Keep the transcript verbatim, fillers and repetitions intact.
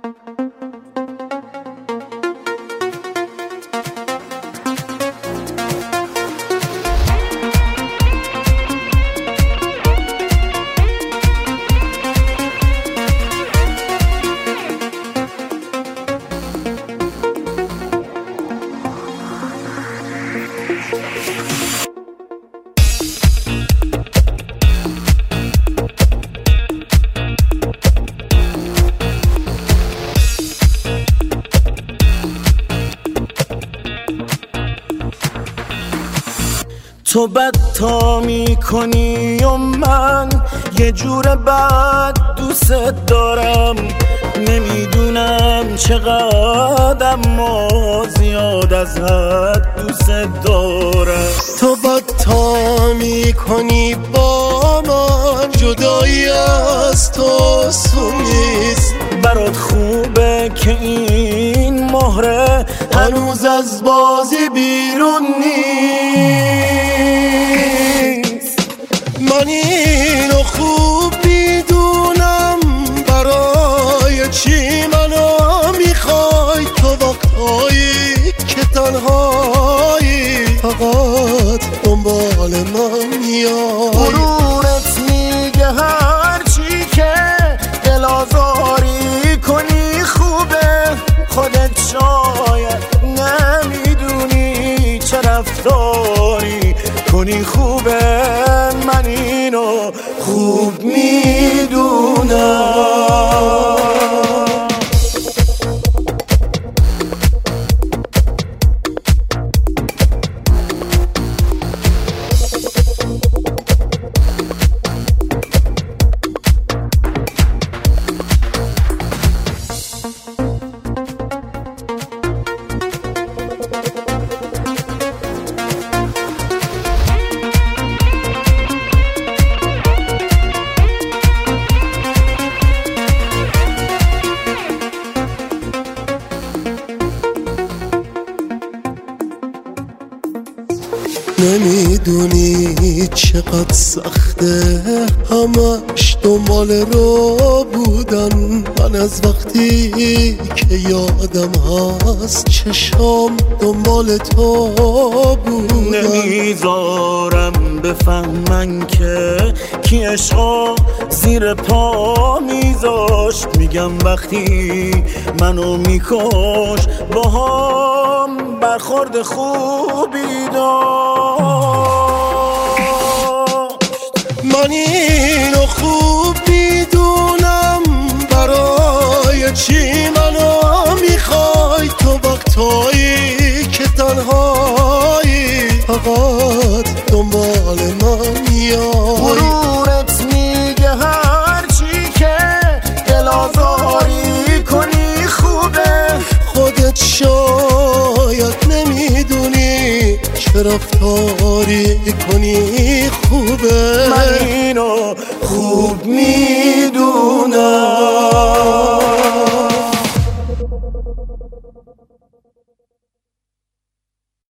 تو بد تا میکنی و من یه جور بد دوست دارم، نمیدونم چقدر اما زیاد از حد دوست دارم. تو بد تا میکنی با من، جدایی از تو نیست. برات خوبه که این مهره هنوز از بازی بیرون نیست. من اینو خوب میدونم، برای چی منو میخوای؟ تو وقتایی که تنهایی فقط دنبال من میای. غرورت میگه هرچی که دل آزاری کنی خوبه، خودت شاید نمیدونی چه رفتاری کنی خوبه. من اینو خوب میدونم. نمیدونی چقدر سخته همش دنبال رو بودن. من از وقتی که یادم هست چشام دنبال تو بودن. نمیذارم بفهمن که کی عشقا زیر پا میذاشت. میگم وقتی منو میکش باهام برخورد خوبی داشت. من اینو خوب میدونم، برای چی منو میخوای؟ تو وقتایی که تنهایی فقط دنبال من میای. غرورت میگه هرچی که دل آزاری کنی خوبه، خودت شاید نمیدونی چه رفتاری کنی خوبه. من اینو خوب میدونم.